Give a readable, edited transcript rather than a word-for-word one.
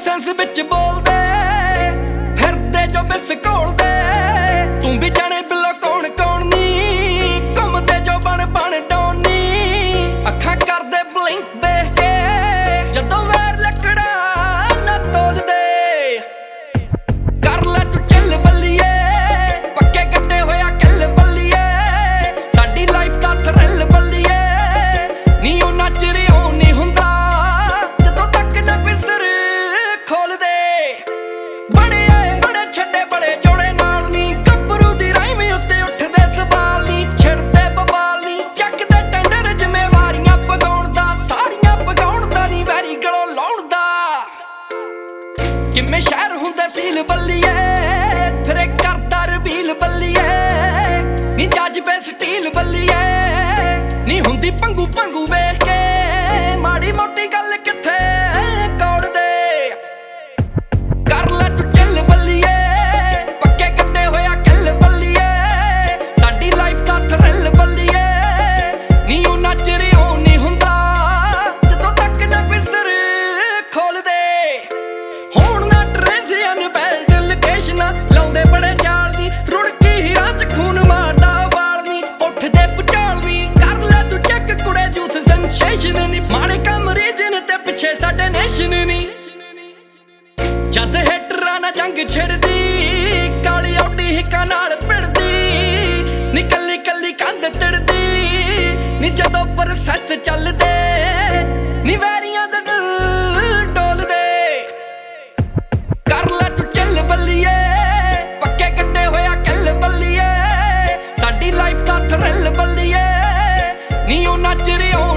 sense ਵਿੱਚ ਬੋਲਦੇ ਫਿਰਦੇ ਜੋ ਬਿਸ ਘੋਲਦੇ ਤੂੰ ਵੀ ਜਾਣੇ ਬਿੱਲੋ ਕੌਣ ਕੌਣ ਨੀ ਘੁੰਮਦੇ ਜੋ ਬਣ ਬਣ ਡੋਨੀ ਅੱਖਾਂ ਕਰਦੇ ਬਲਿੰਕ ਦੇਖ ਕੇ ਜਦੋਂ ਵੈਰ ਲੱਕੜਾ ਨਾ ਤੋਲਦੇ ਕਰ ਲੈ ਤੂੰ ਚੱਲ ਬੱਲੀਏ ਪੱਕੇ ਕੱਟੇ ਹੋਇਆ ਕਿੱਲ ਬੱਲੀਏ ਸਾਡੀ ਲਾਈਫ ਦਾ ਥਰਿਲ ਬੱਲੀਏ ਨੀ ਉਹ ਨੱਚ ਰਿਓ ਨੀ ਹੁੰਦਾ ਜਦੋਂ ਤੱਕ ਨਾ ਬਿਸਰ ਖੋਲਦੇ ਬੜੇ ਆਏ ਬੜੇ ਛੱਡੇ ਬੜੇ ਜੋੜੇ ਨਾਲ ਨੀ ਗੱਭਰੂ ਦੀ ਰਾਈਮ ਉੱਤੇ ਉੱਠਦੇ ਸਵਾਲ ਨੀ ਛਿੜਦੇ ਬਵਾਲ ਨੀ ਚੱਕਦੇ ਟੈਂਡਰ ਜ਼ਿੰਮੇਵਾਰੀਆਂ ਪਗਾਉਣ ਦਾ ਸਾਰੀਆਂ ਪਗਾਉਣ ਦਾ ਨੀ ਵੈਰੀ ਗਲੋਂ ਲਾਉਣ ਦਾ ਕਿਵੇਂ ਸ਼ਹਿਰ ਹੁੰਦਾ ਸੀਲ ਬੱਲੀਏ ਫਿਰੇ ਕਰਦਾ ਰਬੀਲ ਬੱਲੀਏ ਨੀ ਜੱਜਬੇ ਸਟੀਲ ਬੱਲੀਏ ਨੀ ਹੁੰਦੀ ਪੰਗੂ ਪੰਗੂ ਵੇਖ ਕੇ ਮਾੜੀ ਮੋਟੀ ਗੱਲ ਕਿੱਥੇ ਕੋੜਦੇ ਕਰ ਲੈ ਤੂੰ ਚੱਲ ਬੱਲੀਏ ਪੱਕੇ ਕੱਟੇ ਹੋਇਆ ਕਿੱਲ ਬੱਲੀਏ ਸਾਡੀ ਲਾਈਫ ਦਾ ਥਰਿਲ ਬੱਲੀਏ ਨੀ ਉਹ ਨੱਚ ਰਿਓ ਨੀ ਹੁੰਦਾ ਜਦੋਂ ਤੱਕ ਨਾ ਬਿਸਰ ਖੋਲਦੇ ਹੁਣ ਨਾ ਟ੍ਰੇਜ਼ੀਅਨ ਬੈਲਟ ਲੋਕੇਸ਼ਨਾਂ ਲਾਉਂਦੇ ਬੜੇ ਜਾਲ ਦੀ ਰੁੜਕੀ ਹੀਰਾਂ ਚ ਖੂਨ ਮਾਰਦਾ ਵਾਲ ਨੀ ਉੱਠਦੇ ਪੁਚਾਲ ਨੀ ਕਰ ਲੈ ਤੂੰ ਚੈੱਕ ਕੁੜੇ ਜੂਥ ਸੈਂਸੇਸ਼ਨ ਨੀ ਮਾੜੇ ਕੰਮ ਰੀਜਨ ਤੇ ਪਿੱਛੇ ਸਾਡੇ ਨੇਸ਼ਨ ਨੀ ਜਦ ਹਿੱਟਰਾਂ ਨਾਲ ਜੰਗ ਛਿੜਦੀ ਕਾਲੀ ਔਡੀ ਹਿੱਕਾਂ ਨਾਲ ਭਿੜਦੀ ਨੀ ਕੱਲੀ ਕੱਲੀ ਕੰਧ ਤਿੜਦੀ ਨੀ ਜਦੋਂ ਪ੍ਰੋਸੈਸ ਚੱਲਦੇ ਨੀ ਵੈਰੀਆਂ ਦਾ ਦਿਲ ਡੋਲਦੇ ਕਰ ਲੈ ਤੂੰ ਚੱਲ ਬੱਲੀਏ ਪੱਕੇ ਕੱਟੇ ਹੋਇਆ ਕਿੱਲ ਬੱਲੀਏ ਸਾਡੀ ਲਾਈਫ ਦਾ ਥਰਿਲ ਬੱਲੀਏ ਨੀ ਉਹ ਨੱਚ ਰਿਓ